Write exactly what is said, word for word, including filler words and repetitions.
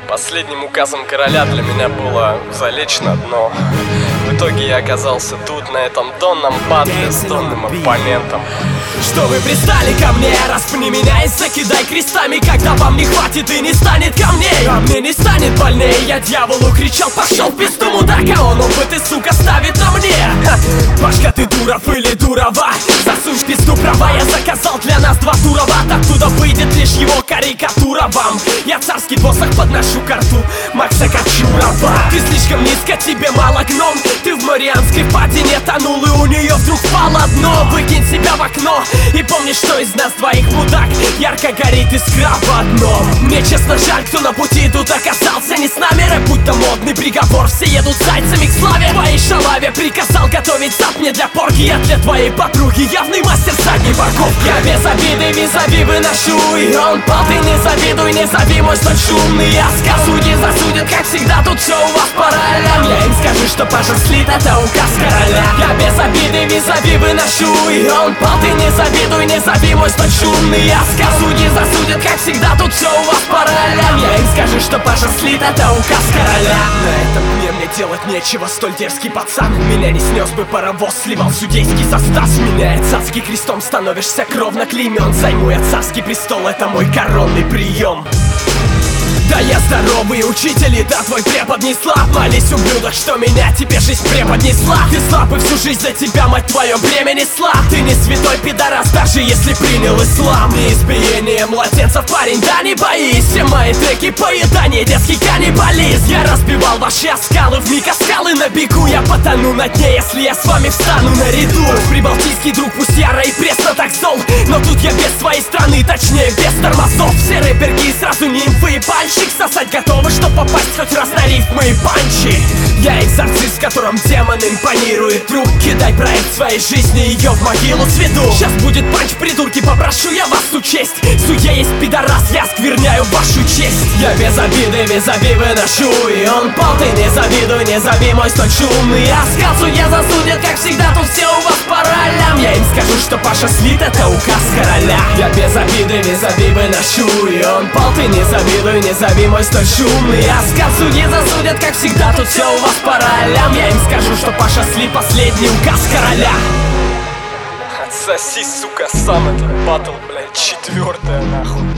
Последним указом короля для меня было залечь на дно. В итоге я оказался тут, на этом донном батле с донным оппонентом. Что вы пристали ко мне? Распни меня и закидай крестами, когда вам не хватит и не станет камней. А мне не станет больнее. Я дьяволу кричал: пошел в пизду, мудака. Он опыт и, сука, ставит на мне. Ха! Башка, ты дуров или дурова? Засунь в пизду права. Я заказал для нас два турова. Оттуда выйдет лишь его карикатура вам. Я царский посох подношу к рту Макса Кочурова. Ты слишком низко, тебе мало, гном. Ты в Марианской впадине тонул, и у нее вдруг пало дно. Выкинь себя в окно и помни, что из нас двоих мудак ярко горит искра в одном. Мне честно жаль, кто на пути тут оказался не с нами. Рэп будто модный приговор, все едут зайцами к славе. Твоей шалаве приказал готовить зад мне для порки. Я для твоей подруги явный мастер задней парковки. Я без обиды визави выношу, и он пал. Ты не завидуй, не зови мой столь шумный осказ. Судьи засудят, как всегда, тут все у вас по ролям. Я им скажу, что Паша слит, это указ короля. Я без обиды визави выношу, и он пал. Ты не завидуй, не зови мой столь шумный осказ. Судьи засудят, как всегда, тут все у вас по ролям. Я им скажу, что Паша слит, это указ короля. На этом дне мне делать нечего, столь дерзкий пацан. Меня не снес бы паровоз, сливал судейский состав. Меняет царский крестом, становишься кровно клеймен. Займу я царский престол, это мой коронный прием. Да я здоровый учитель, и да, твой препод не слаб. Молись, ублюдок, что меня тебе жизнь преподнесла. Ты слаб, и всю жизнь за тебя, мать твою, бремя несла. Ты не святой пидорас, даже если принял ислам. Не избиение младенцев, парень, да не боись. Все мои треки поедание, детский каннибализм. Я разбивал ваши скалы, вмиг скалы на бегу. Я потону на дне, если я с вами встану наряду. Прибалтийский друг, пусть яро и пресно так зол, но тут я без своей страны, точнее без тормозов. Все рэперки сразу нимфы и пальчики. Сосать готовы, чтоб попасть хоть раз на рифмы и панчи. Я экзорцист, в котором демон импонирует. Друг, кидай проект своей жизни, ее в могилу сведу. Сейчас будет панч, придурки, попрошу я вас учесть. Судья есть пидорас, я скверняю вашу честь. Я без обиды визави выношу, и он пал. Ты не завидуй, не зови мой столь шумный оскал. Судья засудит, как всегда, тут все у вас по ролям. Я им скажу, что Паша слит, это указ короля. Я без обиды визави выношу, и он пал. Ты не завидуй, не зови мой столь шумный оскал. Судьи засудят, как всегда, тут все у вас по ролям. Я им скажу, что Паша слит, последний указ короля. Отсоси, сука, сам этот батл, блядь, четвертая нахуй.